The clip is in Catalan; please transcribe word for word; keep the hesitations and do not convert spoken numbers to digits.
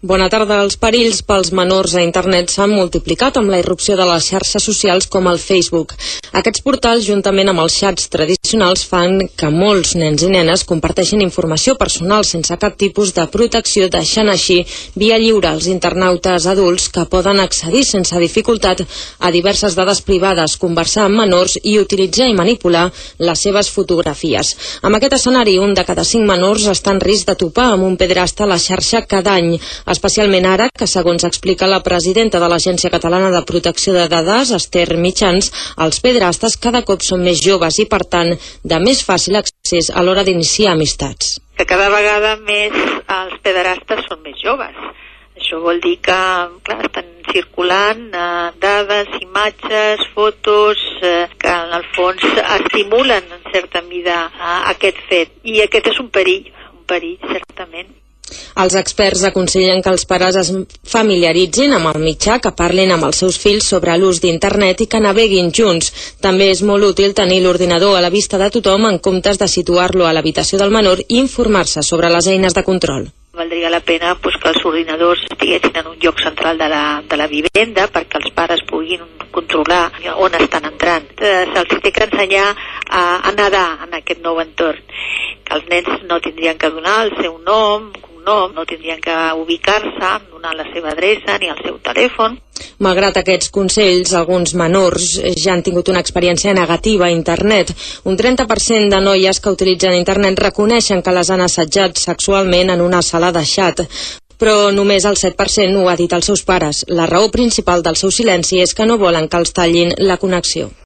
Bona tarda. Els perills pels menors a internet s'han multiplicat amb la irrupció de les xarxes socials com el Facebook. Aquests portals, juntament amb els xats tradicionals, fan que molts nens i nenes comparteixin informació personal sense cap tipus de protecció, deixant així via lliure als internautes adults que poden accedir sense dificultat a diverses dades privades, conversar amb menors i utilitzar i manipular les seves fotografies. Amb aquest escenari, un de cada cinc menors està en risc de topar amb un pederasta a la xarxa cada any, especialment ara que, segons explica la presidenta de l'Agència Catalana de Protecció de Dades, Esther Mitjans, els pederastes cada cop són més joves i, per tant, de més fàcil accés a l'hora d'iniciar amistats. Que cada vegada més els pederastes són més joves. Això vol dir que, clar, estan circulant eh, dades, imatges, fotos, eh, que en el fons estimulen en certa mida eh, aquest fet. I aquest és un perill, un perill, certament. Els experts aconsellen que els pares es familiaritzin amb el mitjà, que parlin amb els seus fills sobre l'ús d'internet i que naveguin junts. També és molt útil tenir l'ordinador a la vista de tothom en comptes de situar-lo a l'habitació del menor i informar-se sobre les eines de control. Valdria la pena pues, que els ordinadors estiguessin en un lloc central de la, de la vivenda perquè els pares puguin controlar on estan entrant. Se'ls té que ensenyar a, a nedar en aquest nou entorn. Que els nens no tindrien que donar el seu nom, no, no tindrien que ubicar-se, donar la seva adreça ni el seu telèfon. Malgrat aquests consells, alguns menors ja han tingut una experiència negativa a internet. Un trenta per cent de noies que utilitzen internet reconeixen que les han assetjat sexualment en una sala de xat. Però només el set per cent ho ha dit als seus pares. La raó principal del seu silenci és que no volen que els tallin la connexió.